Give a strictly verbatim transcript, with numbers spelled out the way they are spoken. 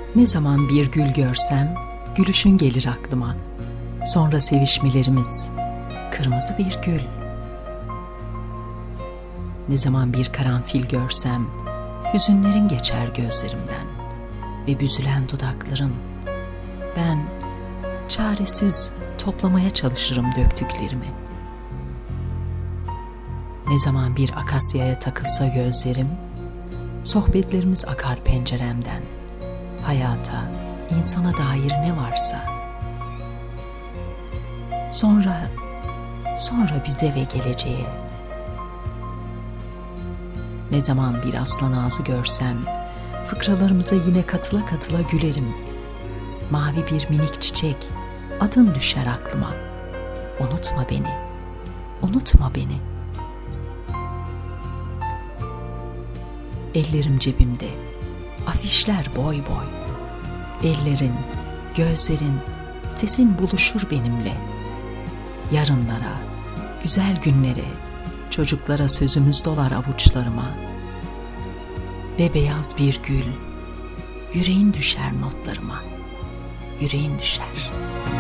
Ne zaman bir gül görsem gülüşün gelir aklıma. Sonra sevişmelerimiz, kırmızı bir gül. Ne zaman bir karanfil görsem hüzünlerin geçer gözlerimden ve büzülen dudakların. Ben çaresiz toplamaya çalışırım döktüklerimi. Ne zaman bir akasyaya takılsa gözlerim, sohbetlerimiz akar penceremden. Hayata, insana dair ne varsa. Sonra, sonra bize ve geleceğe. Ne zaman bir aslan ağzı görsem, fıkralarımıza yine katıla katıla gülerim. Mavi bir minik çiçek, adın düşer aklıma. Unutma beni, unutma beni. Ellerim cebimde, afişler boy boy. Ellerin, gözlerin, sesin buluşur benimle. Yarınlara, güzel günlere, çocuklara sözümüz dolar avuçlarıma. Ve beyaz bir gül, yüreğin düşer notlarıma, yüreğin düşer.